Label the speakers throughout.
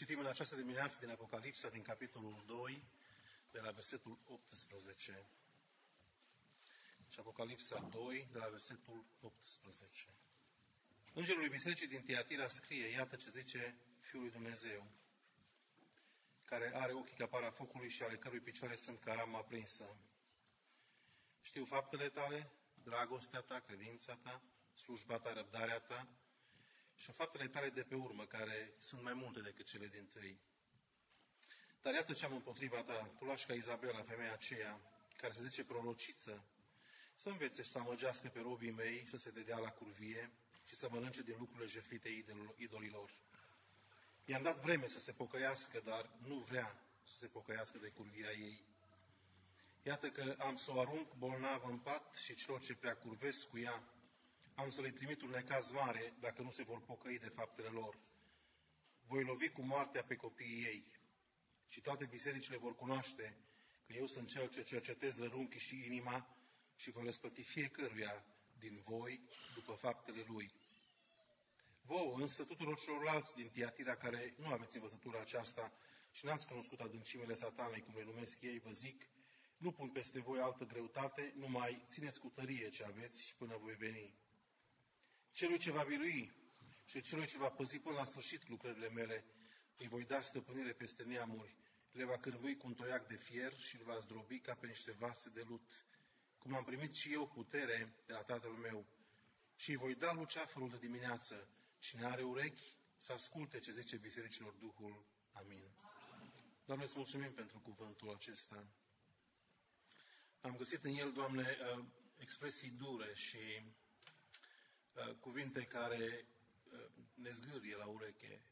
Speaker 1: Citim în această dimineață din Apocalipsa, din capitolul 2, de la versetul 18. Și Apocalipsa 2, de la versetul 18. Îngerul lui Bisericii din Tiatira scrie, iată ce zice Fiul lui Dumnezeu, care are ochii ca para focului și ale cărui picioare sunt ca ramă aprinsă. Știu faptele tale, dragostea ta, credința ta, slujba ta, răbdarea ta și faptele tale de pe urmă, care sunt mai multe decât cele dintâi. Dar iată ce am împotriva ta, tu lași ca Izabela, femeia aceea, care se zice prorociță, să învețe și să amăgească pe robii mei, să se dedea la curvie și să mănânce din lucrurile jertfite idolilor. I-am dat vreme să se pocăiască, dar nu vrea să se pocăiască de curvia ei. Iată că am să o arunc bolnavă în pat și celor ce prea curvesc cu ea, am să le trimit un necaz mare dacă nu se vor pocăi de faptele lor. Voi lovi cu moartea pe copiii ei și toate bisericile vor cunoaște că eu sunt cel ce cercetez rărunchii și inima și voi răspăti fiecăruia din voi după faptele lui. Vouă însă tuturor celorlalți din Tiatira care nu aveți învățătura aceasta și n-ați cunoscut adâncimile satanei, cum le numesc ei, vă zic, nu pun peste voi altă greutate, numai țineți cu tărie ce aveți până voi veni. Celui ce va birui și celui ce va păzi până la sfârșit lucrările mele, îi voi da stăpânire peste neamuri, le va cârmui cu un toiac de fier și le va zdrobi ca pe niște vase de lut, cum am primit și eu putere de la Tatăl meu. Și îi voi da luceafărul de dimineață. Cine are urechi, să asculte ce zice bisericilor Duhul. Amin. Doamne, îți mulțumim pentru cuvântul acesta. Am găsit în el, Doamne, expresii dure și cuvinte care ne zgârie la ureche.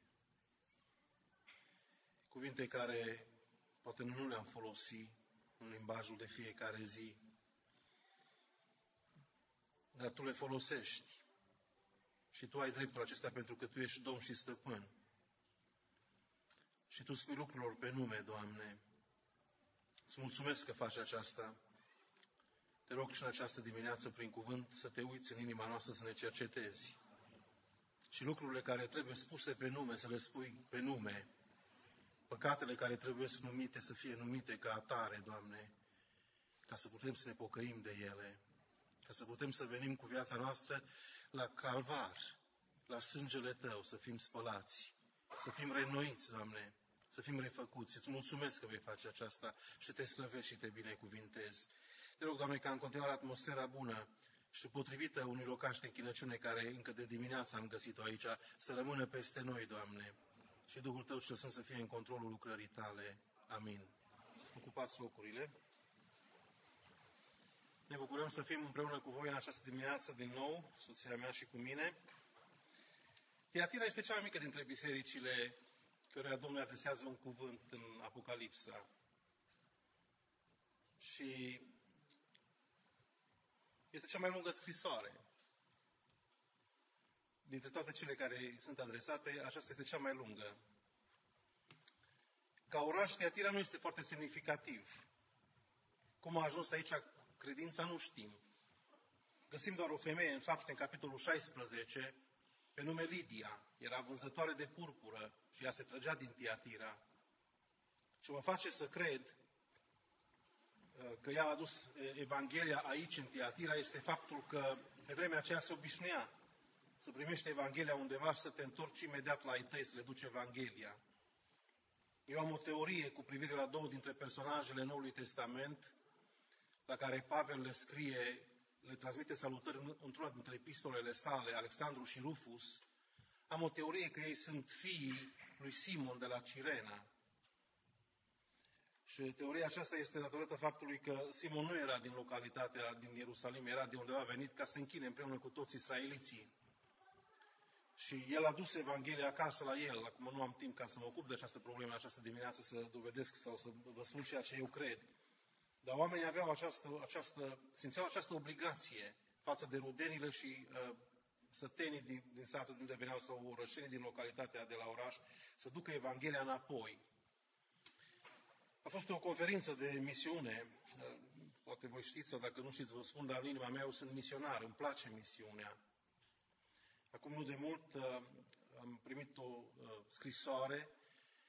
Speaker 1: Cuvinte care poate nu le-am folosit în limbajul de fiecare zi, dar Tu le folosești. Și Tu ai dreptul acesta pentru că Tu ești Domn și Stăpân. Și Tu spui lucrurilor pe nume, Doamne. Îți mulțumesc că faci aceasta. Te rog și în această dimineață, prin cuvânt, să Te uiți în inima noastră, să ne cercetezi. Și lucrurile care trebuie spuse pe nume, să le spui pe nume. Păcatele care trebuie numite, să fie numite ca atare, Doamne, ca să putem să ne pocăim de ele. Ca să putem să venim cu viața noastră la calvar, la sângele Tău, să fim spălați, să fim reînnoiți, Doamne, să fim refăcuți. Îți mulțumesc că vei face aceasta și Te slăvesc și Te binecuvintez. Te rog, Doamne, ca în continuare atmosfera bună și potrivită unui locaș de închinăciune care încă de dimineață am găsit-o aici, să rămână peste noi, Doamne, și Duhul Tău cel Sfânt să fie în controlul lucrării Tale. Amin. Ocupați locurile. Ne bucurăm să fim împreună cu voi în această dimineață din nou, soția mea și cu mine. Tiatira este cea mai mică dintre bisericile căreia Domnul adresează un cuvânt în Apocalipsa. Și este cea mai lungă scrisoare. Dintre toate cele care sunt adresate, aceasta este cea mai lungă. Ca oraș, Tiatira nu este foarte semnificativ. Cum a ajuns aici credința, nu știm. Găsim doar o femeie, în fapt, în capitolul 16, pe nume Lidia. Era vânzătoare de purpură și ea se trăgea din Tiatira. Ce mă face să cred că ea a adus Evanghelia aici, în Tiatira, este faptul că pe vremea aceea se obișnuia să primești Evanghelia undeva și să te întorci imediat la ai tăi să le duci Evanghelia. Eu am o teorie cu privire la două dintre personajele Noului Testament, la care Pavel le scrie, le transmite salutări într-una dintre epistolele sale, Alexandru și Rufus. Am o teorie că ei sunt fiii lui Simon de la Cirena. Și teoria aceasta este datorată faptului că Simon nu era din localitatea din Ierusalim, era de undeva venit ca să închine împreună cu toți israeliții. Și el a dus Evanghelia acasă la el. Acum nu am timp ca să mă ocup de această problemă în această dimineață, să dovedesc sau să vă spun ceea ce eu cred. Dar oamenii aveau simțeau această obligație față de rudenile și sătenii din satul de unde veneau sau orășenii din localitatea de la oraș să ducă Evanghelia înapoi. A fost o conferință de misiune, poate voi știți sau dacă nu știți vă spun, dar în inima mea eu sunt misionar, îmi place misiunea. Acum nu de mult am primit o scrisoare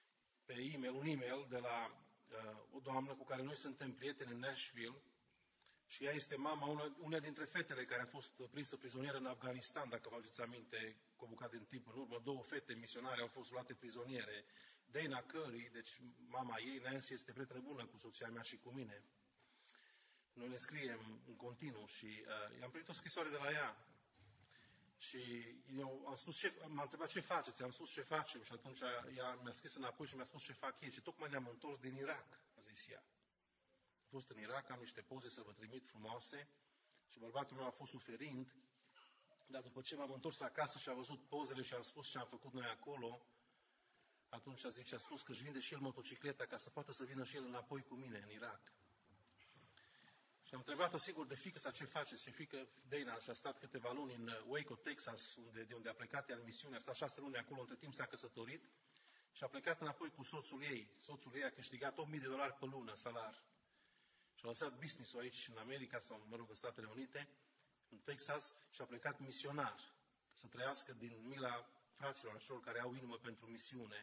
Speaker 1: pe e-mail, un e-mail de la o doamnă cu care noi suntem prieteni în Nashville și ea este mama una dintre fetele care a fost prinsă prizonieră în Afganistan, dacă vă aduceți aminte, cu o bucată din timp în urmă, 2 fete misionare au fost luate prizoniere. Dana Curry, deci mama ei, Nancy, este prietenă bună cu soția mea și cu mine. Noi ne scriem în continuu și i-am primit o scrisoare de la ea. Și eu am spus, m-a întrebat ce faceți, am spus ce facem și atunci ea mi-a scris înapoi și mi-a spus ce fac ei și tocmai ne-am întors din Irak, a zis ea. Am fost în Irak, am niște poze să vă trimit frumoase și bărbatul meu a fost suferind, dar după ce m-am întors acasă și a văzut pozele și am spus ce am făcut noi acolo, atunci a spus că își vinde și el motocicleta ca să poată să vină și el înapoi cu mine în Irak. Și am întrebat-o sigur de fiică sa ce faceți. Și fiică Dana și-a stat câteva luni în Waco, Texas, de unde a plecat ea în misiune, a stat 6 luni acolo, între timp s-a căsătorit și a plecat înapoi cu soțul ei. Soțul ei a câștigat $8.000 pe lună salar. Și a lăsat business-ul aici în America, sau mă rog în Statele Unite, în Texas, și a plecat misionar, să trăiască din mila fraților, celor care au inimă pentru misiune.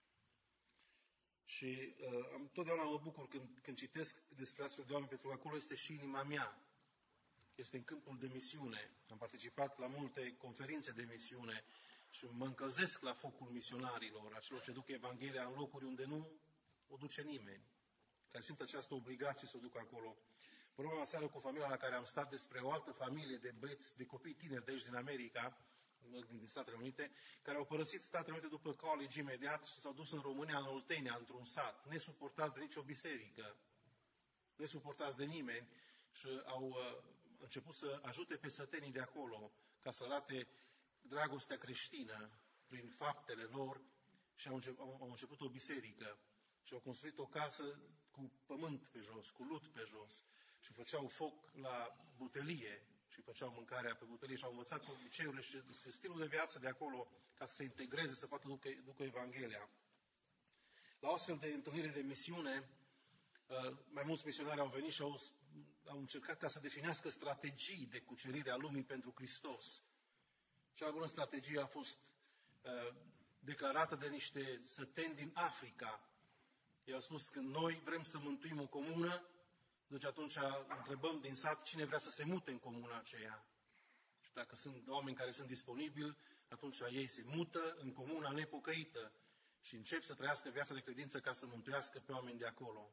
Speaker 1: Și întotdeauna mă bucur când citesc despre astfel de oameni, pentru că acolo este și inima mea. Este în câmpul de misiune. Am participat la multe conferințe de misiune și mă încălzesc la focul misionarilor, acelor ce duc Evanghelia în locuri unde nu o duce nimeni, care simt această obligație să o ducă acolo. Vorbeam aseară cu familia la care am stat despre o altă familie de băieți, de copii tineri de aici din America, din Statele Unite, care au părăsit Statele Unite după college imediat și s-au dus în România, în Oltenia, într-un sat, nesuportați de nicio biserică, nesuportați de nimeni și au început să ajute pe sătenii de acolo ca să arate dragostea creștină prin faptele lor și au început o biserică și au construit o casă cu pământ pe jos, cu lut pe jos și făceau foc la butelie și făceau mâncarea pe butelie și au învățat obiceiurile și stilul de viață de acolo ca să se integreze, să poată ducă Evanghelia. La o astfel de întâlnire de misiune, mai mulți misionari au venit și au încercat ca să definească strategii de cucerire a lumii pentru Hristos. Cea mai bună strategie a fost declarată de niște săteni din Africa. Ei au spus că noi vrem să mântuim o comună, deci atunci întrebăm din sat cine vrea să se mute în comuna aceea. Și dacă sunt oameni care sunt disponibili, atunci ei se mută în comuna nepocăită și încep să trăiască viața de credință ca să mântuiască pe oameni de acolo.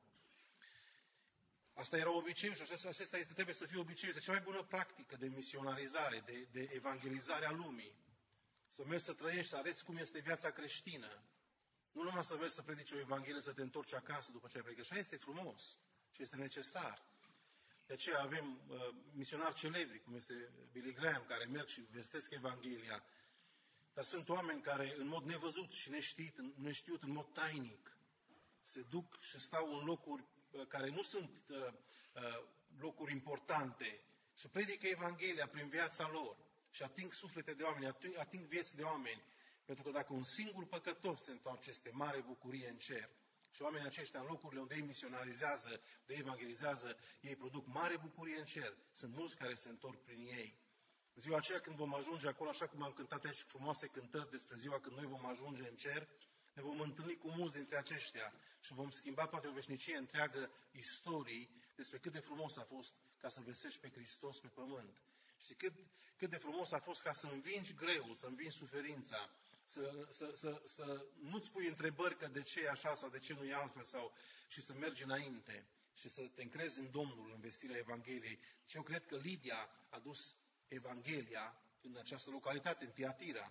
Speaker 1: Asta era obiceiul și acesta trebuie să fie obiceiul. Este cea mai bună practică de misionarizare, de evangelizare a lumii. Să mergi să trăiești, să arăți cum este viața creștină. Nu numai să mergi să predici o evanghelie, să te întorci acasă după ce ai predicat. Așa este frumos și este necesar. De aceea avem misionari celebri, cum este Billy Graham, care merg și vestesc Evanghelia. Dar sunt oameni care, în mod nevăzut și neștiut, în mod tainic, se duc și stau în locuri care nu sunt locuri importante și predică Evanghelia prin viața lor și ating suflete de oameni, ating vieți de oameni. Pentru că dacă un singur păcătos se întoarce, este mare bucurie în cer. Și oamenii aceștia, în locurile unde ei misionarizează, unde ei evangelizează, ei produc mare bucurie în cer. Sunt mulți care se întorc prin ei. Ziua aceea când vom ajunge acolo, așa cum am cântat aici frumoase cântări despre ziua când noi vom ajunge în cer, ne vom întâlni cu mulți dintre aceștia și vom schimba poate o veșnicie întreagă istorii despre cât de frumos a fost ca să vestești pe Hristos pe pământ. Și cât de frumos a fost ca să învingi greul, să învingi suferința, să nu-ți pui întrebări că de ce e așa sau de ce nu e altfel, și să mergi înainte și să te încrezi în Domnul, în vestirea Evangheliei. Și eu cred că Lidia a dus Evanghelia în această localitate, în Tiatira.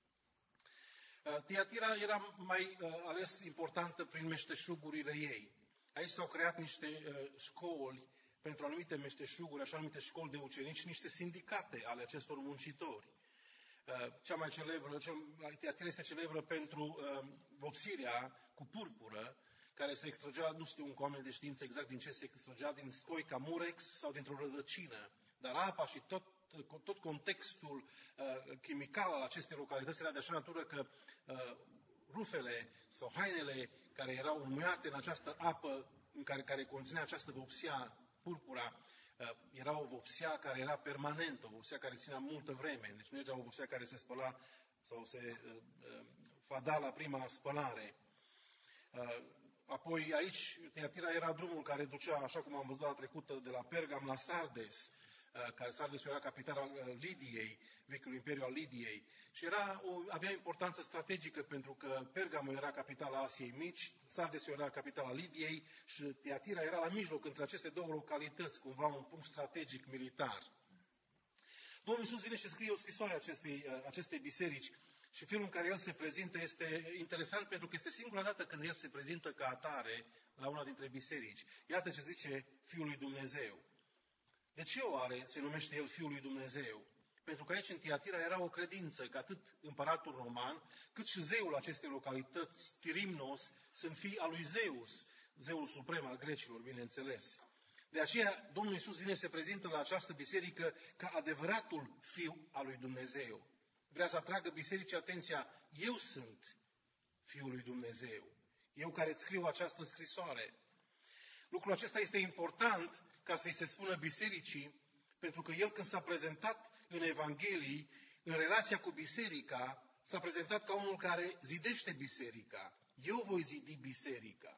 Speaker 1: Tiatira era mai ales importantă prin meșteșugurile ei. Aici s-au creat niște școli pentru anumite meșteșuguri, așa numite școli de ucenici, niște sindicate ale acestor muncitori. Cea mai celebră, Tiatira este celebră pentru vopsirea cu purpură, care se extragea, nu știu cu oameni de știință exact din ce se extragea, din scoica murex sau dintr-o rădăcină. Dar apa și tot contextul chimical al acestei localități era de așa natură că rufele sau hainele care erau înmuiate în această apă care conținea această vopsea, purpura, era o vopsea care era permanentă, o vopsea care ținea multă vreme. Deci nu era o vopsea care se spăla sau se fada la prima spălare. Apoi aici, Tiatira era drumul care ducea, așa cum am văzut data trecută, de la Pergam la Sardes, care Sardes era capitala Lidiei, vechiul imperiu al Lidiei. Și avea importanță strategică pentru că Pergamul era capitala Asiei Mici, Sardes era capitala Lidiei și Tiatira era la mijloc între aceste două localități, cumva un punct strategic militar. Domnul Iisus vine și scrie o scrisoare acestei biserici și felul în care El se prezintă este interesant pentru că este singura dată când El se prezintă ca atare la una dintre biserici. Iată ce zice Fiul lui Dumnezeu. De ce oare se numește El Fiul lui Dumnezeu? Pentru că aici în Tiatira era o credință că atât împăratul roman, cât și zeul acestei localități, Tirimnos, sunt fii al lui Zeus, zeul suprem al grecilor, bineînțeles. De aceea, Domnul Iisus vine se prezintă la această biserică ca adevăratul Fiu al lui Dumnezeu. Vrea să atragă bisericii atenția, eu sunt Fiul lui Dumnezeu. Eu care îți scriu această scrisoare. Lucrul acesta este important ca să-i se spună bisericii, pentru că El când s-a prezentat în Evanghelii, în relația cu biserica, s-a prezentat ca unul care zidește biserica. Eu voi zidi biserica.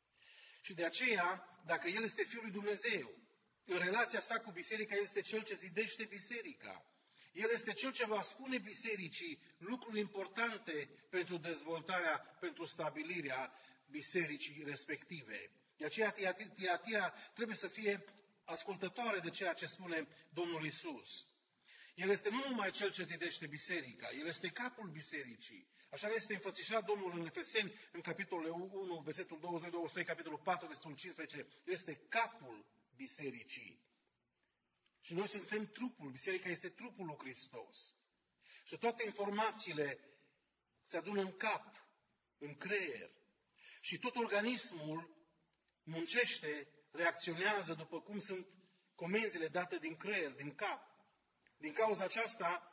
Speaker 1: Și de aceea, dacă El este Fiul lui Dumnezeu, în relația sa cu biserica, El este Cel ce zidește biserica. El este Cel ce va spune bisericii lucruri importante pentru dezvoltarea, pentru stabilirea bisericii respective. De aceea, Tiatira trebuie să fie ascultătoare de ceea ce spune Domnul Iisus. El este nu numai Cel ce zidește biserica, El este capul bisericii. Așa este înfățișat Domnul în Efeseni, în capitolul 1, versetul 22-23, capitolul 4, versetul 15. El este capul bisericii. Și noi suntem trupul, biserica este trupul lui Hristos. Și toate informațiile se adună în cap, în creier. Și tot organismul muncește, reacționează după cum sunt comenzile date din creier, din cap. Din cauza aceasta,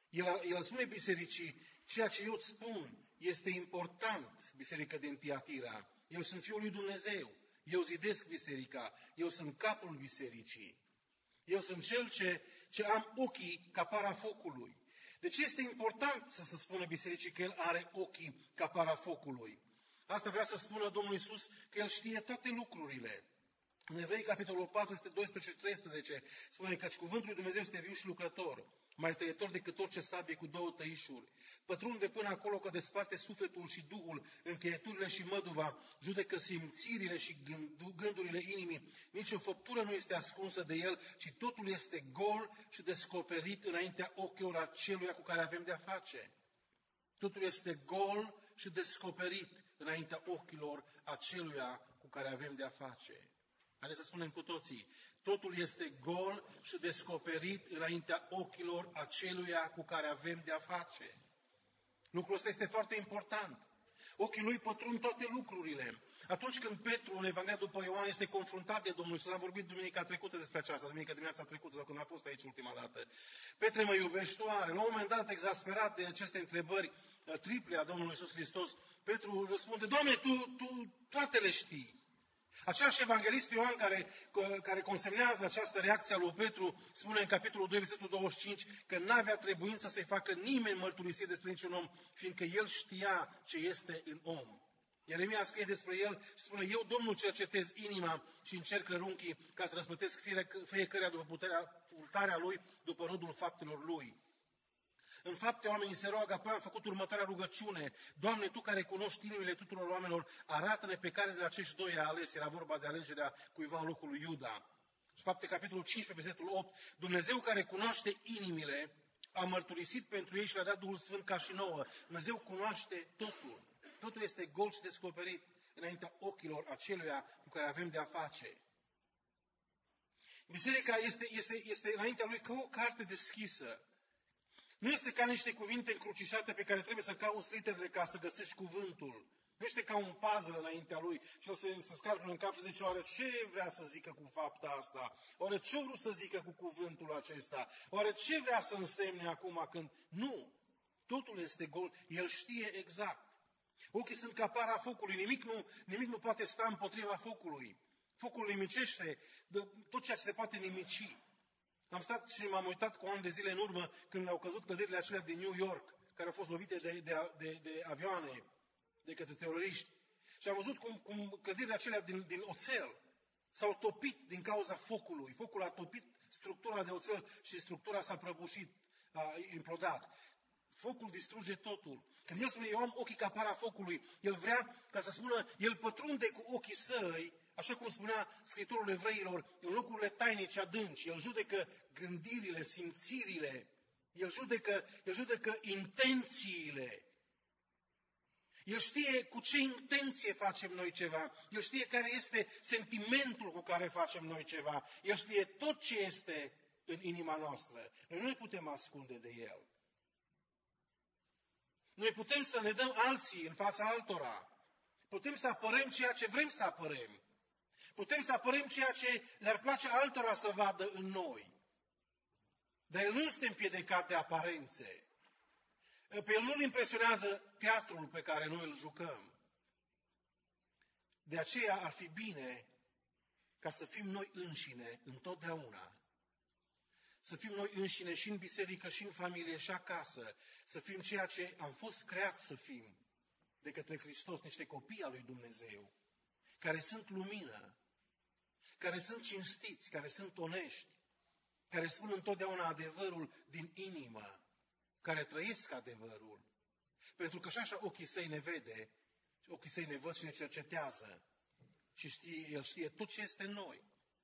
Speaker 1: el spune bisericii, ceea ce eu îți spun este important, biserica din Tiatira. Eu sunt Fiul lui Dumnezeu, eu zidesc biserica, eu sunt capul bisericii. Eu sunt Cel ce am ochii ca para focului. De ce este important să se spună bisericii că El are ochii ca para focului? Asta vrea să spună Domnul Iisus că El știe toate lucrurile. În Evrei, capitolul 4, este 12 și 13, spune că cuvântul lui Dumnezeu este viu și lucrător, mai tăietor decât orice sabie cu două tăișuri. Pătrunde până acolo că desparte sufletul și duhul, încheieturile și măduva, judecă simțirile și gândurile inimii. Nici o făptură nu este ascunsă de El, ci totul este gol și descoperit înaintea ochilor aceluia cu care avem de-a face. Totul este gol și descoperit înaintea ochilor aceluia cu care avem de-a face. Haideți să spunem cu toții, totul este gol și descoperit înaintea ochilor aceluia cu care avem de-a face. Lucrul ăsta este foarte important. Ochii lui pătrund toate lucrurile. Atunci când Petru, în Evanghelia după Ioan, este confruntat de Domnul Iisus, am vorbit duminica trecută despre aceasta, duminica dimineața trecută, sau când a fost aici ultima dată. Petre, mă iubești oare? La un moment dat, exasperat de aceste întrebări triple a Domnului Iisus Hristos, Petru răspunde, Doamne, tu toate le știi. Același evanghelist Ioan care consemnează această reacție a lui Petru spune în capitolul 2, versetul 25 că n-avea trebuință să-i facă nimeni mărturisire despre niciun om, fiindcă el știa ce este în om. Ieremia scrie despre el și spune, eu, Domnul, cercetez inima și încerc rărunchii ca să răsplătesc fiecăruia după purtarea lui, după rodul faptelor lui. În fapte, oamenii se roagă, apoi am făcut următoarea rugăciune. Doamne, Tu care cunoști inimile tuturor oamenilor, arată-ne pe care din acești doi a ales. Era vorba de alegerea cuiva în locul lui Iuda. Și fapte, capitolul 15, versetul 8. Dumnezeu care cunoaște inimile, a mărturisit pentru ei și le-a dat Duhul Sfânt ca și nouă. Dumnezeu cunoaște totul. Totul este gol și descoperit înaintea ochilor aceluia cu care avem de-a face. Biserica este înaintea lui ca o carte deschisă. Nu este ca niște cuvinte încrucișate pe care trebuie să cauți literele ca să găsești cuvântul. Nu este ca un puzzle înaintea lui și el se scarpă în cap și zice, oare ce vrea să zică cu fapta asta? Oare ce vreau să zică cu cuvântul acesta? Oare ce vrea să însemne acum când... Nu! Totul este gol. El știe exact. Ochii sunt ca para focului. Nimic nu poate sta împotriva focului. Focul nimicește tot ceea ce se poate nimici. Am stat și m-am uitat cu ani de zile în urmă când au căzut clădirile acelea din New York, care au fost lovite de avioane, de către teroriști. Și am văzut cum clădirile acelea din oțel s-au topit din cauza focului. Focul a topit structura de oțel și structura s-a prăbușit, a implodat. Focul distruge totul. Când El spune, eu am ochii ca para focului, El vrea ca să spună, El pătrunde cu ochii săi, așa cum spunea scriitorul Evreilor, în locurile tainice adânci. El judecă gândirile, simțirile, El judecă intențiile. El știe cu ce intenție facem noi ceva. El știe care este sentimentul cu care facem noi ceva. El știe tot ce este în inima noastră. Noi nu ne putem ascunde de El. Noi putem să ne dăm alții în fața altora. Putem să apărăm ceea ce vrem să apărăm. Putem să apărăm ceea ce le-ar place altora să vadă în noi. Dar El nu este împiedicat de aparențe. Pe El nu-L impresionează teatrul pe care noi îl jucăm. De aceea ar fi bine ca să fim noi înșine întotdeauna. Să fim noi înșine și în biserică, și în familie, și acasă. Să fim ceea ce am fost creați să fim de către Hristos, niște copii al lui Dumnezeu, care sunt lumină, care sunt cinstiți, care sunt onești, care spun întotdeauna adevărul din inimă, care trăiesc adevărul. Pentru că și așa ochii săi ne vede, ochii săi ne văd și ne cercetează. Și El știe tot ce este în noi.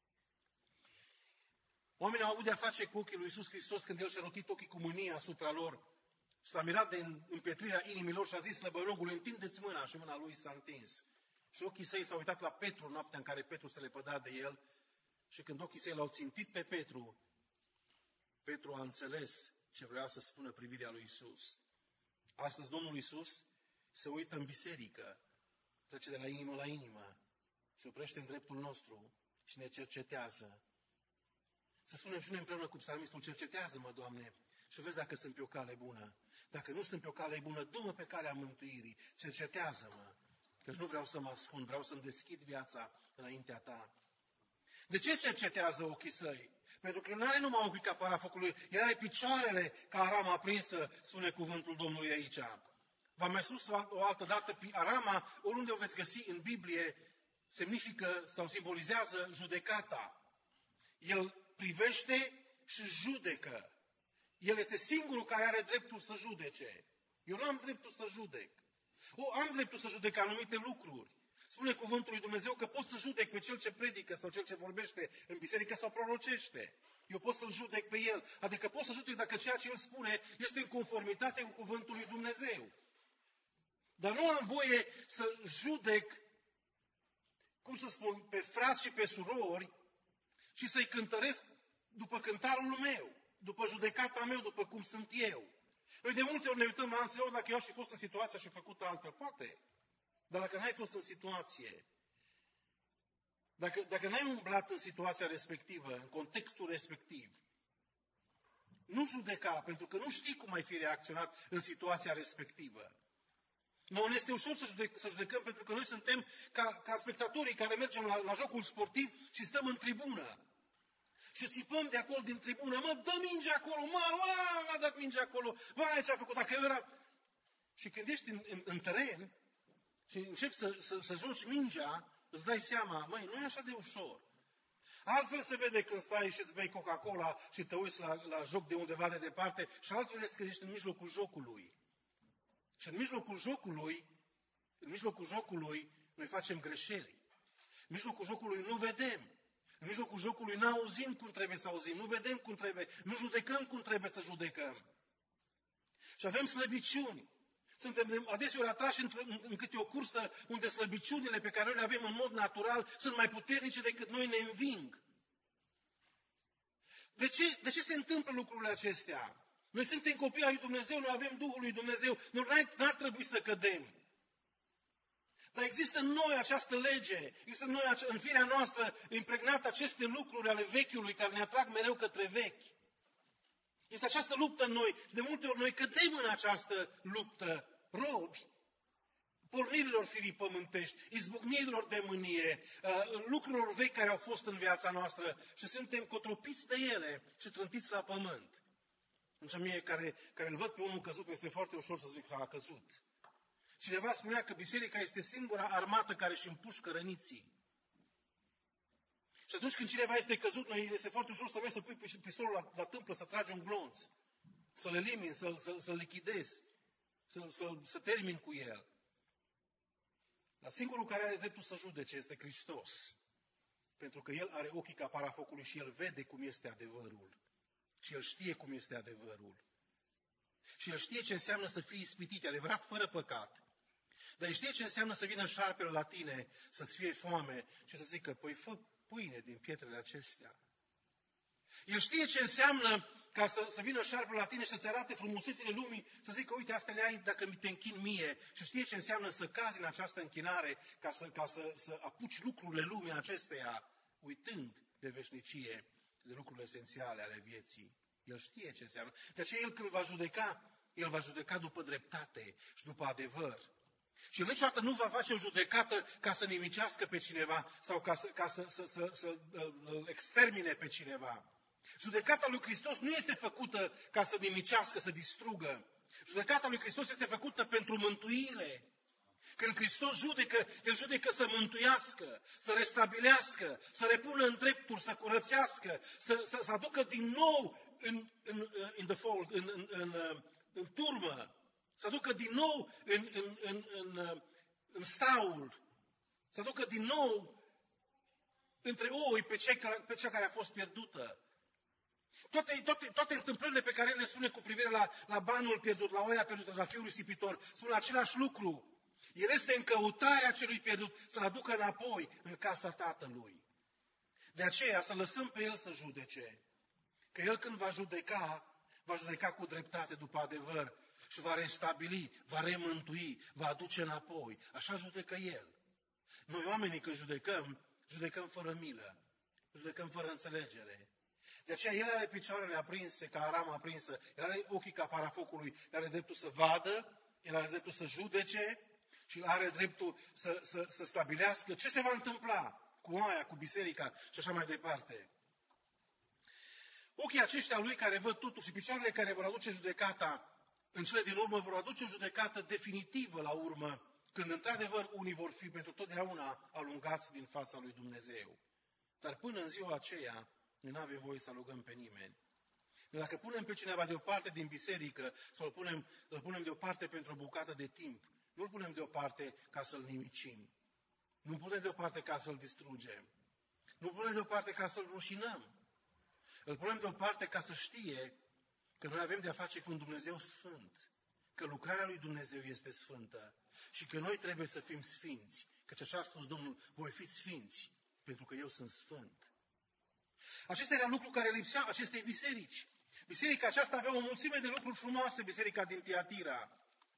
Speaker 1: Oamenii au avut de-a face cu ochii lui Iisus Hristos când El și-a rotit ochii cu mânie asupra lor. S-a mirat de împietrirea inimilor și a zis slăbănogului, întindeți mâna, și mâna lui s-a întins. Și ochii săi s-au uitat la Petru noaptea în care Petru se lepăda de El. Și când ochii săi l-au țintit pe Petru, Petru a înțeles ce vrea să spună privirea lui Iisus. Astăzi Domnul Iisus se uită în biserică, trece de la inimă la inimă, se oprește în dreptul nostru și ne cercetează. Să spunem și noi împreună cu psalmistul, cercetează-mă, Doamne, și vezi dacă sunt pe o cale bună. Dacă nu sunt pe o cale bună, du-mă pe calea mântuirii, cercetează-mă, căci nu vreau să mă ascund, vreau să-mi deschid viața înaintea Ta. De ce cercetează ochii săi? Pentru că nu are numai ochii ca para focului, el are picioarele ca arama aprinsă, spune cuvântul Domnului aici. V-am mai spus o altă dată, arama, oriunde o veți găsi în Biblie, semnifică sau simbolizează judecata. El privește și judecă. El este singurul care are dreptul să judece. Eu nu am dreptul să judec. Am dreptul să judec anumite lucruri. Spune cuvântul lui Dumnezeu că pot să judec pe cel ce predică sau cel ce vorbește în biserică sau prorocește. Eu pot să-l judec pe el. Adică pot să judec dacă ceea ce el spune este în conformitate cu cuvântul lui Dumnezeu. Dar nu am voie să judec, cum să spun, pe frați și pe surori și să-i cântăresc după cântarul meu, după judecata mea, după cum sunt eu. Noi de multe ori ne uităm la alții, ori dacă eu aș fi fost în situația și făcut altfel, poate. Dar dacă n-ai fost în situație, dacă n-ai umblat în situația respectivă, în contextul respectiv, nu judeca, pentru că nu știi cum ai fi reacționat în situația respectivă. Nouă ne este ușor să judecăm, pentru că noi suntem ca spectatorii care mergem la jocul sportiv și stăm în tribună. Și țipăm de acolo din tribună, mă, dă minge acolo, l-a dat minge acolo, vai, ce a făcut, dacă eu era... Și când ești în teren și începi să joci mingea, îți dai seama, măi, nu e așa de ușor. Altfel se vede când stai și îți bei Coca-Cola și te uiți la joc de undeva de departe și altfel este când ești în mijlocul jocului. Și în mijlocul jocului, noi facem greșeli. În mijlocul jocului nu vedem. În mijlocul jocului nu auzim cum trebuie să auzim, nu vedem cum trebuie, nu judecăm cum trebuie să judecăm. Și avem slăbiciuni. Suntem adeseori atrași în câte o cursă unde slăbiciunile pe care noi le avem în mod natural sunt mai puternice decât noi ne înving. De ce se întâmplă lucrurile acestea? Noi suntem copii ai lui Dumnezeu, noi avem Duhul lui Dumnezeu, noi n-ar trebui să cădem. Dar există în noi această lege, există în noi, în firea noastră, impregnate aceste lucruri ale vechiului care ne atrag mereu către vechi. Este această luptă în noi și de multe ori noi cădem în această luptă, robi, pornirilor firii pământești, izbucnirilor de mânie, lucrurilor vechi care au fost în viața noastră și suntem cotropiți de ele și trântiți la pământ. Însă mie care îl văd pe unul căzut, este foarte ușor să zic că a căzut. Cineva spunea că biserica este singura armată care își împușcă răniții. Și atunci când cineva este căzut, noi este foarte ușor să mergi să pui pistolul la tâmplă, să tragi un glonț, să-l elimini, să-l lichidezi, să termini cu el. Dar singurul care are dreptul să judece este Hristos. Pentru că El are ochii ca para focului și El vede cum este adevărul. Și El știe cum este adevărul. Și El știe ce înseamnă să fii ispitit, adevărat, fără păcat. Dar El știe ce înseamnă să vină șarpele la tine, să-ți fie foame și să zică, păi fă pâine din pietrele acestea. El știe ce înseamnă ca să vină șarpele la tine și să-ți arate frumusețile lumii, să zică, uite, astea le ai dacă te închin mie. Și știe ce înseamnă să cazi în această închinare ca să apuci lucrurile lumii acesteia, uitând de veșnicie, de lucrurile esențiale ale vieții. El știe ce înseamnă. De aceea El când va judeca, El va judeca după dreptate și după adevăr. Și El niciodată nu va face o judecată ca să nimicească pe cineva sau ca să extermine pe cineva. Judecata lui Hristos nu este făcută ca să nimicească, să distrugă. Judecata lui Hristos este făcută pentru mântuire. Când Hristos judecă, El judecă să mântuiască, să restabilească, să repună în drepturi, să curățească, să aducă din nou in the fold, în turmă, să aducă din nou în staul, să aducă din nou între oi pe cea care a fost pierdută. Toate întâmplările pe care El le spune cu privire la banul pierdut, la oia pierdută, la fiul risipitor, spun același lucru. El este în căutarea celui pierdut să-l aducă înapoi în casa Tatălui. De aceea să lăsăm pe El să judece. Că El când va judeca cu dreptate după adevăr și va restabili, va remântui, va aduce înapoi. Așa judecă El. Noi oamenii când judecăm fără milă, judecăm fără înțelegere. De aceea El are picioarele aprinse, ca arama aprinsă, El are ochii ca para focului, El are dreptul să vadă, El are dreptul să judece și are dreptul să stabilească ce se va întâmpla cu oaia, cu biserica și așa mai departe. Ochii aceștia Lui care văd totul și picioarele care vor aduce judecata, în cele din urmă vor aduce o judecată definitivă la urmă, când într-adevăr unii vor fi pentru totdeauna alungați din fața lui Dumnezeu. Dar până în ziua aceea, noi nu avem voie să alungăm pe nimeni. Noi dacă punem pe cineva deoparte din biserică sau îl punem deoparte pentru o bucată de timp, nu îl punem deoparte ca să-l nimicim. Nu îl punem deoparte ca să-l distrugem. Nu îl punem deoparte ca să-l rușinăm. Îl punem deoparte ca să știe că noi avem de-a face cu un Dumnezeu sfânt, că lucrarea lui Dumnezeu este sfântă și că noi trebuie să fim sfinți, căci așa a spus Domnul, voi fiți sfinți, pentru că eu sunt sfânt. Acesta era lucru care lipsea acestei biserici. Biserica aceasta avea o mulțime de lucruri frumoase, biserica din Tiatira.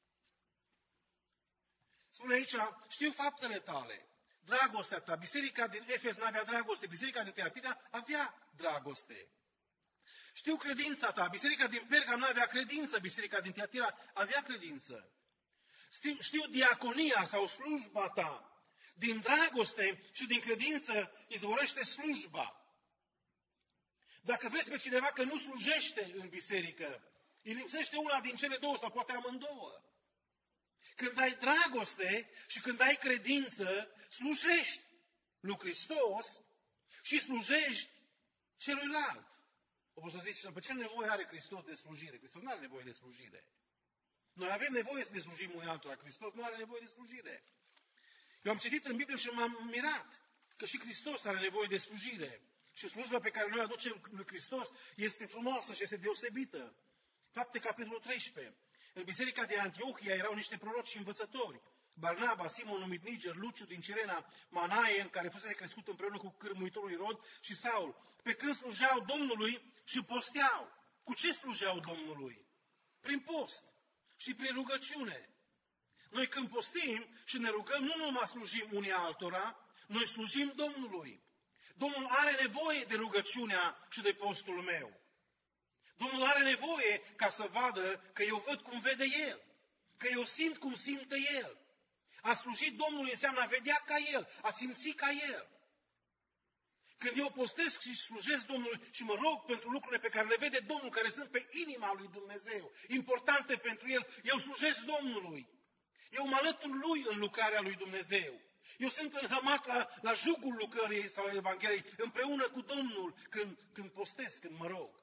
Speaker 1: Spune aici, știu faptele tale, dragostea ta. Biserica din Efes nu avea dragoste, biserica din Tiatira avea dragoste. Știu credința ta, biserica din Perga nu avea credință, biserica din Tiatira avea credință. Știu diaconia sau slujba ta. Din dragoste și din credință izvorăște slujba. Dacă vezi pe cineva că nu slujește în biserică, îi lipsește una din cele două sau poate amândouă. Când ai dragoste și când ai credință, slujești lui Hristos și slujești celuilalt. O poți să zici, pe ce nevoie are Hristos de slujire? Hristos nu are nevoie de slujire. Noi avem nevoie să ne slujim unii altora. Hristos nu are nevoie de slujire. Eu am citit în Biblie și m-am mirat că și Hristos are nevoie de slujire. Și slujba pe care noi o aducem lui Hristos este frumoasă și este deosebită. Fapte, capitolul 13. În biserica din Antiohia erau niște proroci și învățători. Barnaba, Simon numit Niger, Luciu din Cirena, Manaen, care fusese crescut împreună cu cârmuitorul Irod și Saul. Pe când slujeau Domnului și posteau. Cu ce slujeau Domnului? Prin post și prin rugăciune. Noi când postim și ne rugăm, nu numai slujim unii altora, noi slujim Domnului. Domnul are nevoie de rugăciunea și de postul meu. Domnul are nevoie ca să vadă că eu văd cum vede El, că eu simt cum simte El. A sluji Domnului înseamnă a vedea ca El, a simți ca El. Când eu postesc și slujesc Domnului și mă rog pentru lucrurile pe care le vede Domnul, care sunt pe inima lui Dumnezeu, importante pentru El, eu slujesc Domnului. Eu mă alătur lui în lucrarea lui Dumnezeu. Eu sunt înhămat la jugul lucrării sau Evangheliei împreună cu Domnul când postez, când mă rog.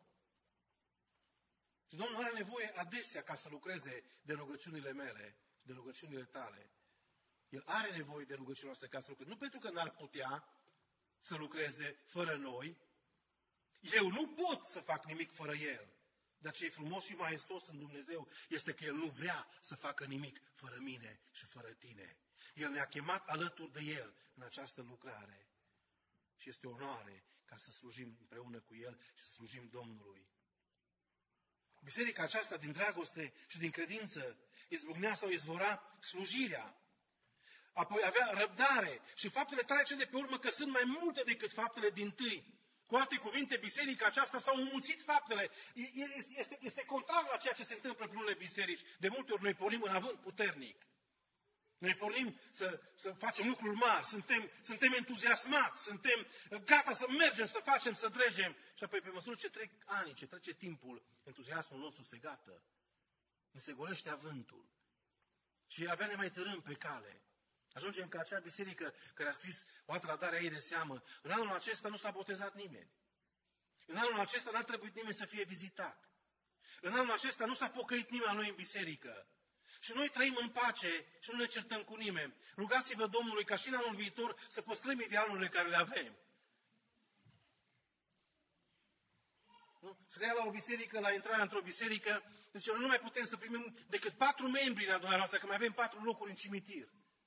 Speaker 1: Și Domnul are nevoie adesea ca să lucreze de rugăciunile mele, de rugăciunile tale. El are nevoie de rugăciunile noastre ca să lucreze. Nu pentru că n-ar putea să lucreze fără noi. Eu nu pot să fac nimic fără El. Dar ce e frumos și maestos în Dumnezeu este că El nu vrea să facă nimic fără mine și fără tine. El ne-a chemat alături de El în această lucrare. Și este o onoare ca să slujim împreună cu El și să slujim Domnului. Biserica aceasta din dragoste și din credință izbucnea sau izvora slujirea. Apoi avea răbdare și faptele tale cele de pe urmă că sunt mai multe decât faptele dintâi. Cu alte cuvinte, biserica aceasta s-au înmulțit faptele. Este contrar la ceea ce se întâmplă prin unele biserici. De multe ori noi pornim în avânt puternic. Noi pornim să facem lucruri mari, suntem entuziasmați, suntem gata să mergem, să facem, să dregem. Și apoi, pe măsură ce trec ani, ce trece timpul, entuziasmul nostru se gată. Ne se golește avântul. Și abia ne mai târâm pe cale. Ajungem ca acea biserică care a scris o altă la darea ei de seamă. În anul acesta nu s-a botezat nimeni. În anul acesta n-a trebuit nimeni să fie vizitat. În anul acesta nu s-a pocăit nimeni la noi în biserică. Și noi trăim în pace și nu ne certăm cu nimeni. Rugați-vă Domnului ca și în anul viitor să păstrăm idealurile care le avem. Nu? Scria la o biserică, la intrarea într-o biserică, zice, nu mai putem să primim decât 4 membri în adunarea noastră, că mai avem 4 locuri în cimitir.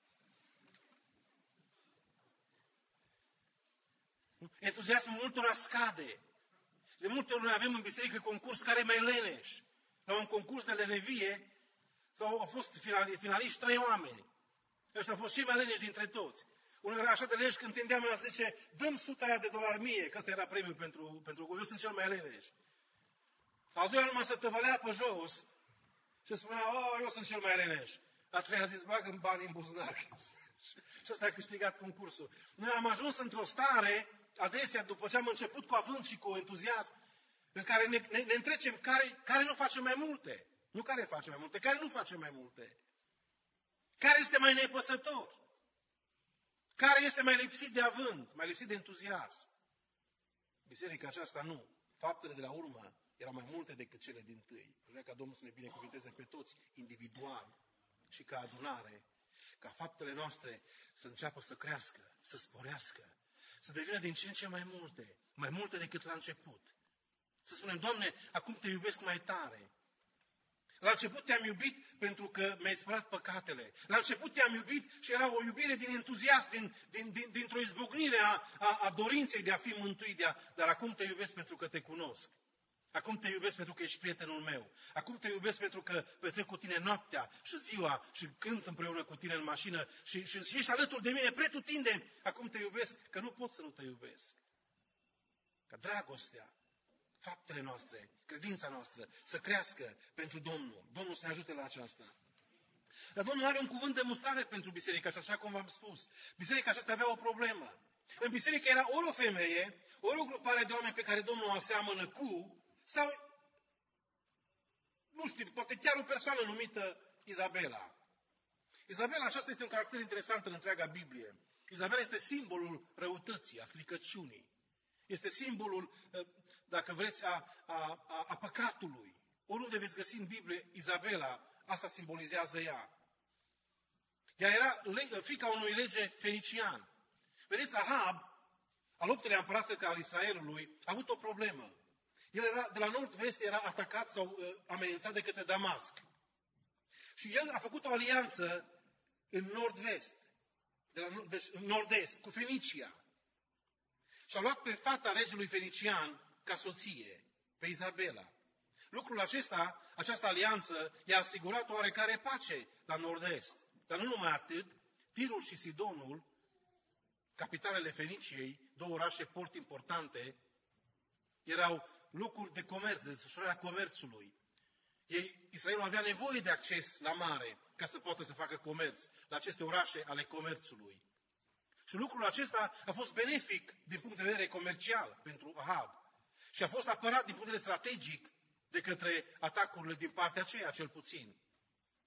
Speaker 1: Entuziasmul multora scade. De multe ori noi avem în biserică concurs care e mai leneș. La un concurs de lenevie au fost finaliști 3 oameni. Ăștia au fost cei mai leneși dintre toți. Unul era așa de leneș că întindeam la zice, dăm $100 mie, că ăsta era premiul pentru eu sunt cel mai leneș. Al doilea numai să tăvălea pe jos și spunea, eu sunt cel mai leneș. A treia zis, bagă-mi bani în buzunar. Și ăsta a câștigat concursul. Noi am ajuns într-o stare, adesea, după ce am început cu avânt și cu entuziasm, în care ne întrecem care nu face mai multe. Nu care face mai multe, care nu face mai multe. Care este mai nepăsător? Care este mai lipsit de avânt, mai lipsit de entuziasm? Biserica aceasta nu. Faptele de la urmă erau mai multe decât cele dintâi. Aș vrea ca Domnul să ne binecuvinteze pe toți, individual și ca adunare, ca faptele noastre să înceapă să crească, să sporească, să devină din ce în ce mai multe decât la început. Să spunem, Doamne, acum te iubesc mai tare. La început te-am iubit pentru că mi-ai spălat păcatele. La început te-am iubit și era o iubire din entuziasm, dintr-o izbucnire a dorinței de a fi mântuit. Dar acum te iubesc pentru că te cunosc. Acum te iubesc pentru că ești prietenul meu. Acum te iubesc pentru că petrec cu tine noaptea și ziua și cânt împreună cu tine în mașină și ești alături de mine pretutindeni. Acum te iubesc că nu pot să nu te iubesc. Ca dragostea, faptele noastre, credința noastră să crească pentru Domnul. Domnul să ne ajute la aceasta. Dar Domnul are un cuvânt de mustrare pentru biserica aceasta, așa cum v-am spus. Biserica aceasta avea o problemă. În biserică era ori o femeie, ori o grupare de oameni pe care Domnul o aseamănă cu, sau, nu știu, poate chiar o persoană numită Izabela. Izabela aceasta este un caracter interesant în întreaga Biblie. Izabela este simbolul răutății, a stricăciunii. Este simbolul, dacă vreți, a păcatului. Oriunde veți găsi în Biblie Izabela, asta simbolizează ea. Ea era fiica unui rege fenician. Vedeți, Ahab, al 8-lea împărat al Israelului, a avut o problemă. El era, de la nord-vest era atacat sau amenințat de către Damasc. Și el a făcut o alianță în nord-vest, deci în nord-est, cu Fenicia. Și a luat pe fata regelui fenician ca soție, pe Izabela. Lucrul acesta, această alianță, i-a asigurat oarecare pace la nord-est. Dar nu numai atât, Tirul și Sidonul, capitalele Feniciei, 2 orașe port importante, erau locuri de comerț, de desfășurarea comerțului. Israelul avea nevoie de acces la mare ca să poată să facă comerț la aceste orașe ale comerțului. Și lucrul acesta a fost benefic din punct de vedere comercial pentru Ahab. Și a fost apărat din punct de vedere strategic de către atacurile din partea aceea, cel puțin.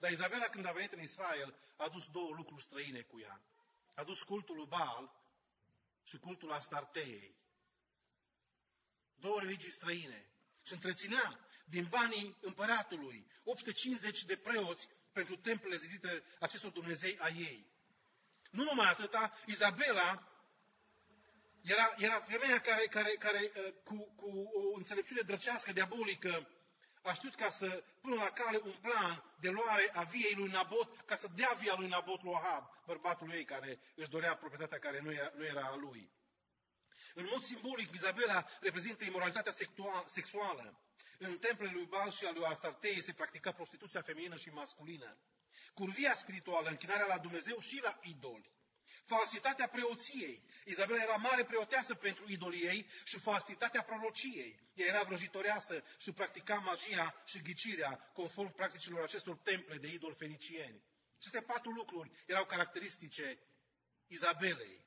Speaker 1: Dar Izabela, când a venit în Israel, a adus două lucruri străine cu ea. A adus cultul lui Baal și cultul Astarteei. Două religii străine. Și întreținea din banii împăratului 850 de preoți pentru templele zidite acestor Dumnezei a ei. Nu numai atâta, Izabela era femeia care cu o înțelepciune drăcească, diabolică, a știut ca să pună la cale un plan de luare a viei lui Nabot, ca să dea via lui Nabot lui Ahab, bărbatul ei care își dorea proprietatea care nu era a lui. În mod simbolic, Izabela reprezintă imoralitatea sexuală. În templele lui Baal și al lui Astartei se practica prostituția feminină și masculină. Curvia spirituală, închinarea la Dumnezeu și la idoli. Falsitatea preoției. Izabela era mare preoteasă pentru idolii ei și falsitatea prorociei. Ea era vrăjitoreasă și practica magia și ghicirea conform practicilor acestor temple de idoli fenicieni. Aceste patru lucruri erau caracteristice Izabelei.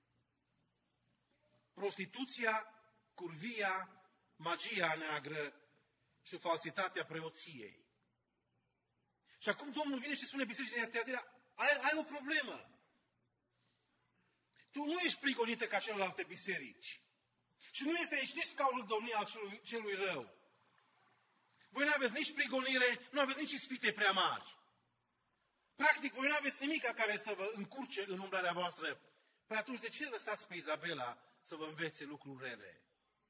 Speaker 1: Prostituția, curvia, magia neagră și falsitatea preoției. Și acum Domnul vine și spune bisericii din Tiatira, ai o problemă. Tu nu ești prigonită ca celelalte biserici. Și nu este aici nici scaunul domniei al celui rău. Voi nu aveți nici prigonire, nu aveți nici ispite prea mari. Practic, voi nu aveți nimic care să vă încurce în umblarea voastră. Păi atunci, de ce lăsați pe Izabela să vă învețe lucruri rele?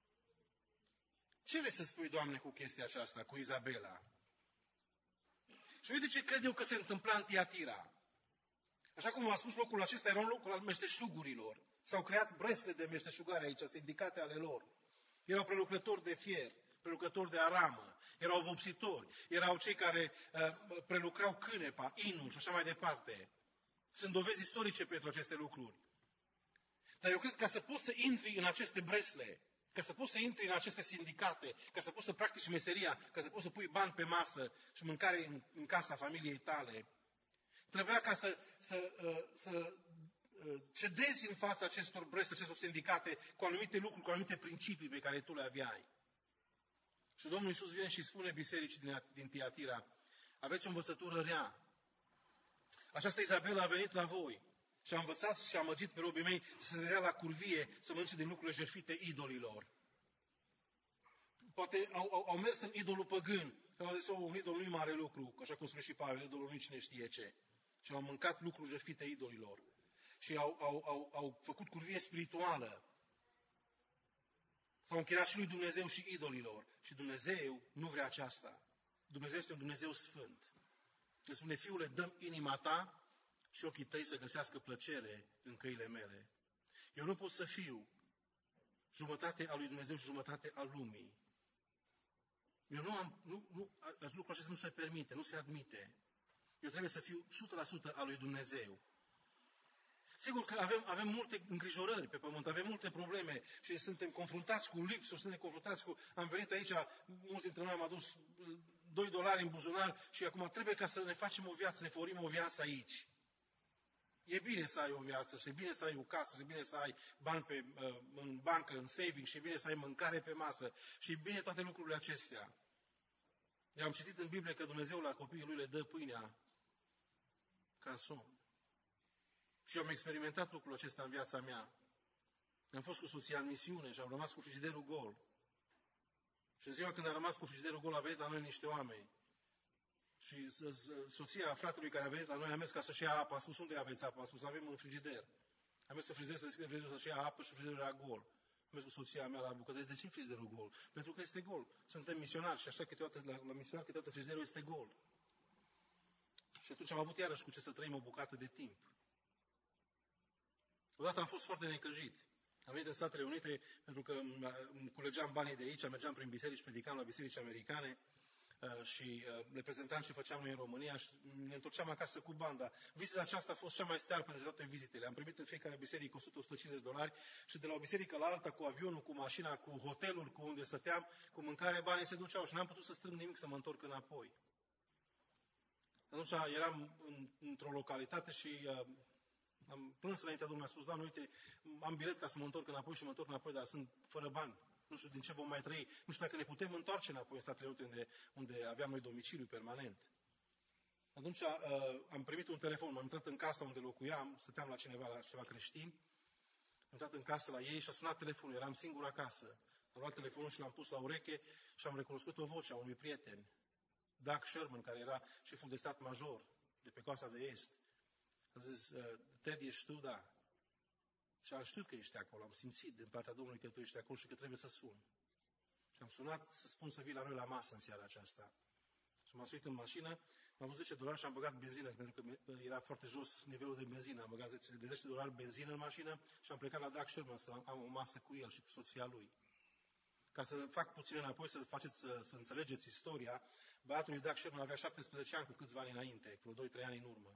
Speaker 1: Ce vrei să spui, Doamne, cu chestia aceasta, cu Izabela? Și uite ce cred eu că se întâmpla în Tiatira. Așa cum am spus, locul acesta era un loc al meșteșugurilor. S-au creat bresle de meșteșugare aici, sindicate ale lor. Erau prelucrători de fier, prelucrători de aramă, erau vopsitori, erau cei care prelucrau cânepa, inul și așa mai departe. Sunt dovezi istorice pentru aceste lucruri. Dar eu cred că ca să poți să intri în aceste bresle, ca să poți să intri în aceste sindicate, ca să poți să practici meseria, ca să poți să pui bani pe masă și mâncare în casa familiei tale, trebuia ca să cedezi în fața acestor bresle, acestor sindicate, cu anumite lucruri, cu anumite principii pe care tu le aveai. Și Domnul Iisus vine și spune bisericii din Tiatira, aveți o învățătură rea. Această Izabela a venit la voi și a învățat și a amăgit pe robii mei să se dea la curvie, să mănânce din lucrurile jertfite idolilor. Poate au mers în idolul păgân și au zis, un idol nu-i mare lucru, așa cum spune și Pavel, idolul nu cine știe ce. Și au mâncat lucruri jertfite idolilor. Și au făcut curvie spirituală. S-au închinat și lui Dumnezeu și idolilor. Și Dumnezeu nu vrea aceasta. Dumnezeu este un Dumnezeu sfânt. Îmi spune, Fiule, dă-mi inima ta și ochii tăi să găsească plăcere în căile mele. Eu nu pot să fiu jumătate a lui Dumnezeu și jumătate a lumii. Eu lucrul acesta nu se permite, nu se admite. Eu trebuie să fiu 100% al lui Dumnezeu. Sigur că avem multe îngrijorări pe pământ, avem multe probleme și suntem confruntați cu lipsuri, suntem confruntați cu... Am venit aici, mulți dintre noi am adus $2 în buzunar și acum trebuie ca să ne facem o viață, să ne făurim o viață aici. E bine să ai o viață, și e bine să ai o casă, și e bine să ai bani în bancă, în saving, și e bine să ai mâncare pe masă, și e bine toate lucrurile acestea. Eu am citit în Biblie că Dumnezeu la copiii Lui le dă pâinea ca în somn. Și eu am experimentat lucrul acesta în viața mea. Am fost cu soția în misiune și am rămas cu frigiderul gol. Și în ziua când am rămas cu frigiderul gol, a venit la noi niște oameni. Și soția fratelui care a venit la noi a mers ca să-și ia apă. A spus, unde aveți apă? A spus, avem un frigider. Am mers să frigider, să deschide frigiderul, să-și ia apă și frigiderul era gol. Am mers cu soția mea la bucătărie. De ce frigiderul gol? Pentru că este gol. Suntem misionari și așa câteodată la misionar, câteodată frigiderul este gol. Și atunci am avut iarăși cu ce să trăim o bucată de timp. Odată am fost foarte necăjit. Am venit în Statele Unite pentru că îmi culegeam banii de aici, mergeam prin biserici, predicam la biserici americane și le prezentam ce făceam noi în România și ne întorceam acasă cu banda. Vizita aceasta a fost cea mai steală pentru toate vizitele. Am primit în fiecare biserică $100-150 și de la o biserică la alta, cu avionul, cu mașina, cu hotelul, cu unde stăteam, cu mâncare, banii se duceau și n-am putut să strâng nimic să mă întorc înapoi. Atunci eram într-o localitate și am plâns înaintea Domnului, a spus, Doamne, uite, am bilet ca să mă întorc înapoi și mă întorc înapoi, dar sunt fără bani. Nu știu din ce vom mai trăi. Nu știu dacă ne putem întoarce înapoi în Statele Unite, unde aveam noi domiciliu permanent. Atunci am primit un telefon, m-am intrat în casa unde locuiam, stăteam la ceva creștin, am intrat în casă la ei și a sunat telefonul, eram singur acasă. Am luat telefonul și l-am pus la ureche și am recunoscut o voce a unui prieten, Doug Sherman, care era șeful de stat major de pe coasta de est. A zis, Ted, ești tu? Da. Și am știut că ești acolo, am simțit din partea Domnului că tu ești acolo și că trebuie să sun. Și am sunat să spun să vii la noi la masă în seara aceasta. Și m-am suit în mașină, m-am văzut $10 și am băgat benzină, pentru că era foarte jos nivelul de benzină. Am băgat $10 benzină în mașină și am plecat la Doug Sherman să am o masă cu el și cu soția lui. Ca să fac puțin înapoi, să înțelegeți istoria, băiatul lui Doug Sherman avea 17 ani cu câțiva ani înainte, vreo 2-3 ani în urmă.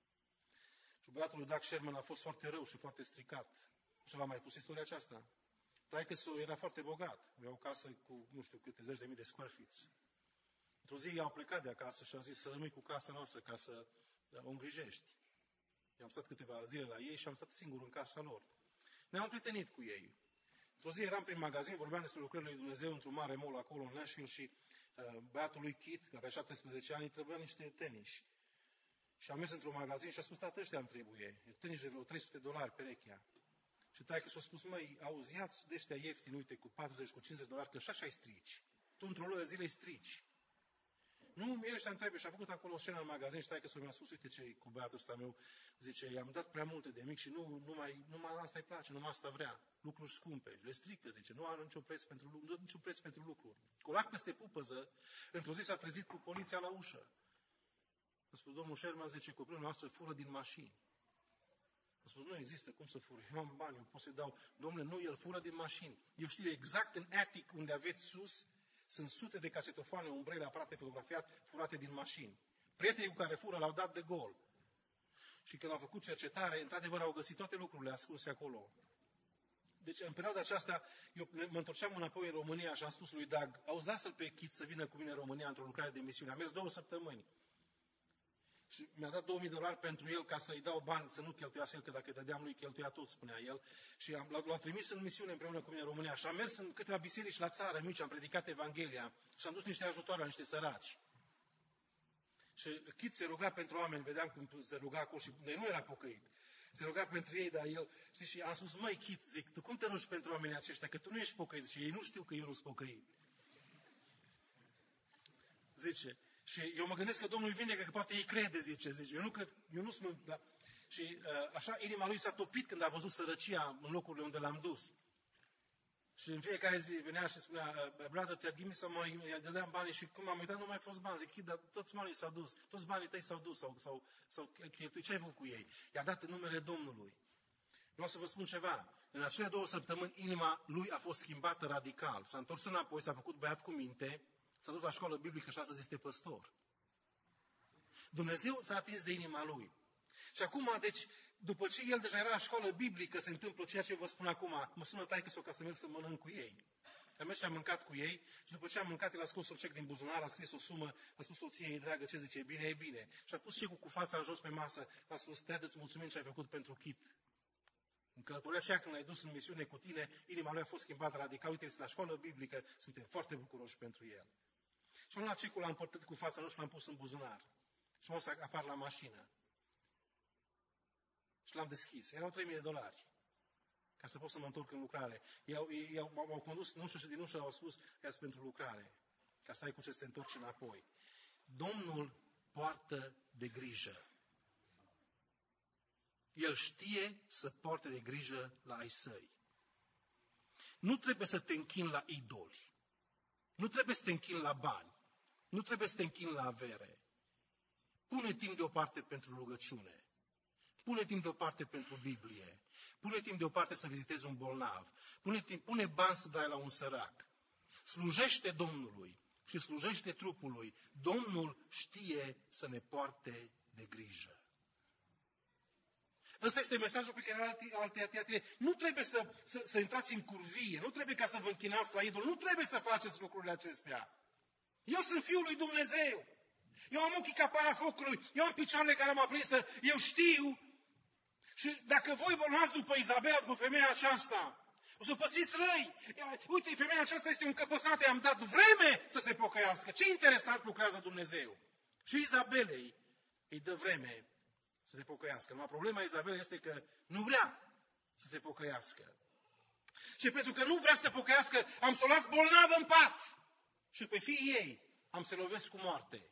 Speaker 1: Și băiatul lui Doug Sherman a fost foarte rău și foarte stricat. Și v-am mai pus istoria aceasta. Taică-s-o era foarte bogat, avea o casă cu, nu știu câte zeci de mii de square feet. Într-o zi au plecat de acasă și au zis să rămâi cu casa noastră ca să o îngrijești. Eu am stat câteva zile la ei și am stat singur în casa lor. Ne-am prietenit cu ei. Într-o zi eram prin magazin, vorbeam despre lucrările lui Dumnezeu într-un mare mall acolo în Nashville și băiatul lui Kit, care avea 17 ani, îi trebuia niște tenis. Și am mers într-un magazin și a spus, tată, ăștia îmi trebuie. Tenis de vreo $300 perechea. Și taică s-a spus, măi, auzi, ia-ți de ăștia ieftini, uite, cu 40, cu $50, că așa-i strici. Tu într-o lună de zile îi strici. Nu, mie ăștia îmi trebuie. Și a făcut acolo o scenă în magazin și taică s-o mi-a spus, uite ce cu băiatul ăsta meu, zice, i-am dat prea multe de mic și numai asta îi place, numai asta vrea. Lucruri scumpe. Le strică, zice, nu are niciun preț pentru lucruri. Colac peste pupăză, într-o zi s-a trezit cu poliția la ușă. A spus, domnul Sherman, zice, copilul noastră fură din mașini. A spus, nu există cum să fură. Eu am bani, eu pot să-i dau. Domnule, nu, el fură din mașini. Eu știu exact în attic unde aveți sus, sunt sute de casetofoane, umbrele, aparate fotografiat, furate din mașini. Prietenii cu care fură l-au dat de gol. Și când au făcut cercetare, într-adevăr au găsit toate lucrurile ascunse acolo. Deci, în perioada aceasta, eu mă întorceam înapoi în România și am spus lui Doug, auzi, lasă-l pe Kit să vină cu mine în România într-o lucrare de misiune. Am mers 2 săptămâni. Și mi-a dat $2000 pentru el ca să-i dau bani, să nu cheltuiască el, că dacă dădeam lui cheltuia tot, spunea el. Și l-a trimis în misiune împreună cu mine în România. Și am mers în câteva biserici la țară mici, am predicat Evanghelia și am dus niște ajutoare la niște săraci. Și Kit se ruga pentru oameni, vedeam cum se ruga acolo și nu era pocăit. Se ruga pentru ei, dar el, știi, și am spus, măi Kit, zic, tu cum te rogi pentru oamenii aceștia, că tu nu ești pocăit și ei nu știu că eu nu sunt pocăit. Zice, și eu mă gândesc că Domnul îi vindecă, că poate ei crede, zice. Eu nu cred, eu nu sunt... Da. Și așa inima lui s-a topit când a văzut sărăcia în locurile unde l-am dus. Și în fiecare zi venea și spunea, brother, te-a give me some money, îi dădeam banii și cum am uitat, nu mai a fost bani. Zic, dar toți banii s-au dus, toți banii tăi s-au dus sau cheltuit. Ce ai făcut cu ei? I-a dat în numele Domnului. Vreau să vă spun ceva. În acele 2 săptămâni, inima lui a fost schimbată radical. S-a întors înapoi, s-a făcut băiat cu minte, s-a dus la școală biblică și astăzi este păstor. Dumnezeu s-a atins de inima lui. Și acum, deci, după ce el deja era la școală biblică, se întâmplă ceea ce vă spun acum, mă sună taică-s-o ca să merg să mănânc cu ei. Am mers și am mâncat cu ei și după ce am mâncat, el a scos un cec din buzunar, a scris o sumă, a spus soției, dragă, ce zice, e bine. Și a pus cecul cu fața în jos pe masă, a spus, Ted, îți mulțumim ce ai făcut pentru Kit. În călătoria aceea, când l-ai dus în misiune cu tine, inima lui a fost schimbată radical. Uite, este la școală biblică, suntem foarte bucuroși pentru el. Și am luat cecul, l-am împărtărit cu fața în jos și l-am pus în buzunar. Și m-am să apar la mașină. Și l-am deschis. Erau $3000 ca să pot să mă întorc în lucrare. M-au condus în ușă și din ușă au spus, ia-ți pentru lucrare, ca să ai cu ce să te întorci înapoi. Domnul poartă de grijă. El știe să poarte de grijă la ai săi. Nu trebuie să te închini la idoli. Nu trebuie să te închini la bani. Nu trebuie să te închini la avere. Pune timp deoparte pentru rugăciune. Pune timp deoparte pentru Biblie. Pune timp deoparte să vizitezi un bolnav. Pune bani să dai la un sărac. Slujește Domnului și slujește trupului. Domnul știe să ne poarte de grijă. Ăsta este mesajul pe care alte. Nu trebuie să intrați în curvie. Nu trebuie ca să vă închinați la idol. Nu trebuie să faceți lucrurile acestea. Eu sunt Fiul lui Dumnezeu. Eu am ochii ca para focului. Eu am picioarele care m-au prins. Eu știu. Și dacă voi vă luați după Izabela, după femeia aceasta, o să pățiți răi. Uite, femeia aceasta este un încăpăsată, i-am dat vreme să se pocăiască. Ce interesant lucrează Dumnezeu. Și Izabelei îi dă vreme să se pocăiască. Numai problema Izabelei este că nu vrea să se pocăiască. Și pentru că nu vrea să se pocăiască, am să o las bolnavă în pat. Și pe fiii ei am să lovesc cu moarte.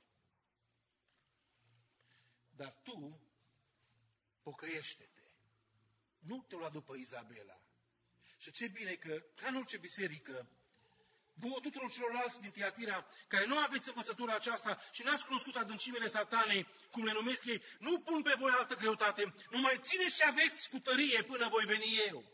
Speaker 1: Dar tu pocăiește-te. Nu te lua după Izabela. Și ce bine că, ca în orice biserică, vouă tuturor celorlalți din Tiatira, care nu aveți învățătura aceasta și n-ați cunoscut adâncimile satanei, cum le numesc ei, nu pun pe voi altă greutate, numai țineți ce aveți cu tărie până voi veni eu.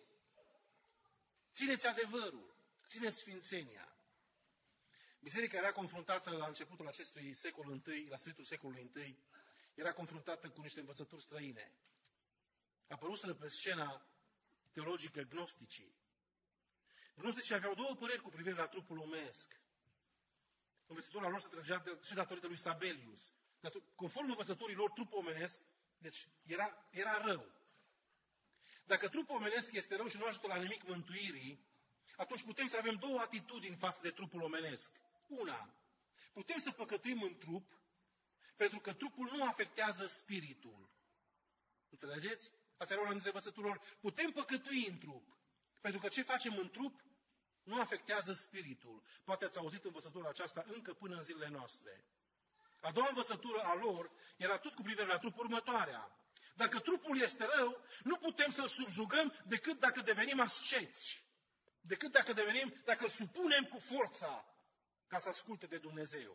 Speaker 1: Țineți adevărul, țineți sfințenia. Biserica era confruntată la începutul acestui secol I, la sfârșitul secolului I, era confruntată cu niște învățături străine. Apăruseră pe scena teologică gnosticii. Gnosticii aveau două păreri cu privire la trupul omenesc. Învățătura lor se trăgea și datorită lui Sabelius. Conform învățăturii lor, trupul omenesc, deci era rău. Dacă trupul omenesc este rău și nu ajută la nimic mântuirii, atunci putem să avem două atitudini față de trupul omenesc. Una, putem să păcătuim în trup, pentru că trupul nu afectează spiritul. Înțelegeți? Asta era una dintre învățăturile lor. Putem păcătui în trup, pentru că ce facem în trup nu afectează spiritul. Poate ați auzit învățătura aceasta încă până în zilele noastre. A doua învățătură a lor era tot cu privire la trup următoarea. Dacă trupul este rău, nu putem să-l subjugăm decât dacă devenim asceți. Decât dacă îl supunem cu forța ca să asculte de Dumnezeu.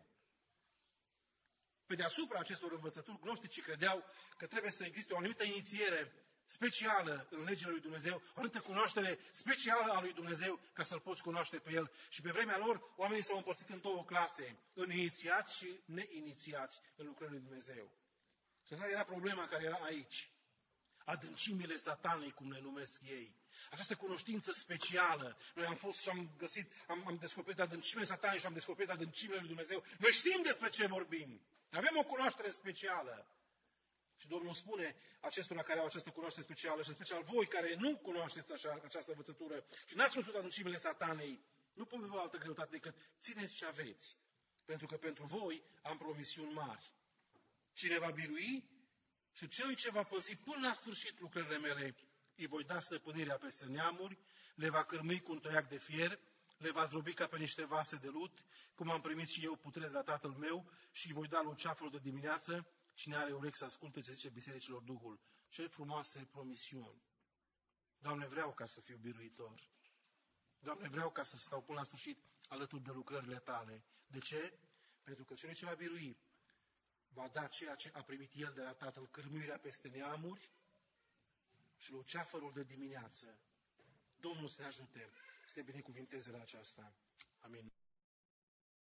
Speaker 1: Pe deasupra acestor învățături, gnosticii credeau că trebuie să existe o anumită inițiere specială în legile lui Dumnezeu, o anumită cunoaștere specială a lui Dumnezeu ca să-L poți cunoaște pe El. Și pe vremea lor, oamenii s-au împărțit în două clase, în inițiați și neinițiați în lucrările lui Dumnezeu. Și asta era problema care era aici. Adâncimile satanei, cum le numesc ei. Această cunoștință specială. Noi am fost și am descoperit adâncimile satanei și am descoperit adâncimile lui Dumnezeu. Noi știm despre ce vorbim. Avem o cunoaștere specială. Și Domnul spune acestora care au această cunoaștere specială și în special voi care nu cunoașteți această învățătură și n-ați cunoscut adâncimile satanei, nu pun pe voi altă greutate decât țineți ce aveți. Pentru că pentru voi am promisiuni mari. Cine va birui și celui ce va păzi până la sfârșit lucrările mele, îi voi da stăpânirea peste neamuri, le va cârmui cu un toiac de fier, le va zdrobi ca pe niște vase de lut, cum am primit și eu putere de la Tatăl meu și îi voi da luceafărul de dimineață. Cine are urechi să asculte ce zice bisericilor Duhul. Ce frumoase promisiuni. Doamne, vreau ca să fiu biruitor. Doamne, vreau ca să stau până la sfârșit alături de lucrările Tale. De ce? Pentru că celui ce va birui va da ceea ce a primit el de la Tatăl, cârmuirea peste neamuri și luceafărul de dimineață. Domnul să ne ajute să ne binecuvinteze la aceasta. Amin.